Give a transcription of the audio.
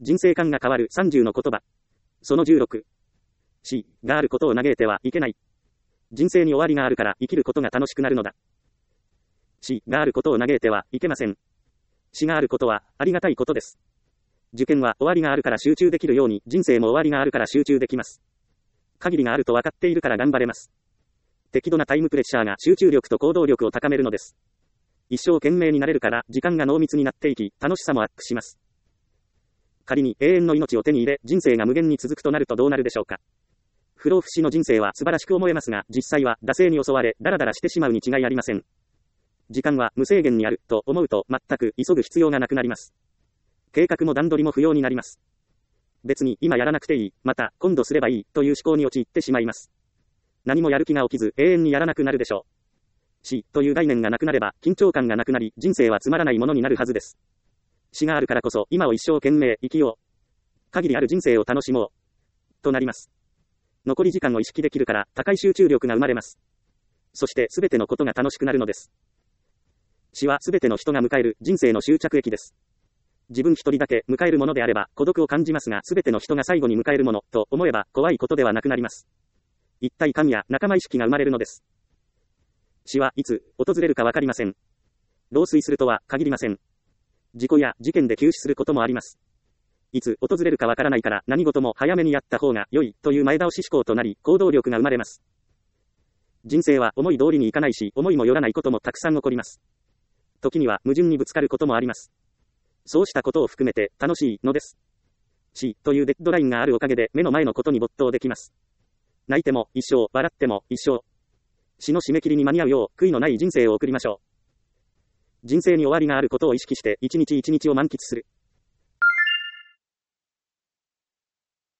人生観が変わる30の言葉。その16。死があることを嘆いてはいけない。人生に終わりがあるから生きることが楽しくなるのだ。死があることを嘆いてはいけません。死があることはありがたいことです。受験は終わりがあるから集中できるように、人生も終わりがあるから集中できます。限りがあると分かっているから頑張れます。適度なタイムプレッシャーが集中力と行動力を高めるのです。一生懸命になれるから時間が濃密になっていき、楽しさもアップします。仮に永遠の命を手に入れ、人生が無限に続くとなるとどうなるでしょうか。不老不死の人生は素晴らしく思えますが、実際は惰性に襲われ、ダラダラしてしまうに違いありません。時間は無制限にあると思うと全く急ぐ必要がなくなります。計画も段取りも不要になります。別に今やらなくていい、また今度すればいいという思考に陥ってしまいます。何もやる気が起きず永遠にやらなくなるでしょう。死という概念がなくなれば緊張感がなくなり、人生はつまらないものになるはずです。死があるからこそ今を一生懸命生きよう。限りある人生を楽しもう。となります。残り時間を意識できるから高い集中力が生まれます。そして全てのことが楽しくなるのです。死は全ての人が迎える人生の終着駅です。自分一人だけ迎えるものであれば孤独を感じますが、全ての人が最後に迎えるものと思えば怖いことではなくなります。一体感や仲間意識が生まれるのです。死はいつ訪れるかわかりません。老衰するとは限りません。事故や事件で急死することもあります。いつ訪れるかわからないから何事も早めにやった方が良いという前倒し思考となり、行動力が生まれます。人生は思い通りにいかないし、思いもよらないこともたくさん起こります。時には矛盾にぶつかることもあります。そうしたことを含めて楽しいのです。死というデッドラインがあるおかげで目の前のことに没頭できます。泣いても一生、笑っても一生。死の締め切りに間に合うよう悔いのない人生を送りましょう。人生に終わりがあることを意識して一日一日を満喫する。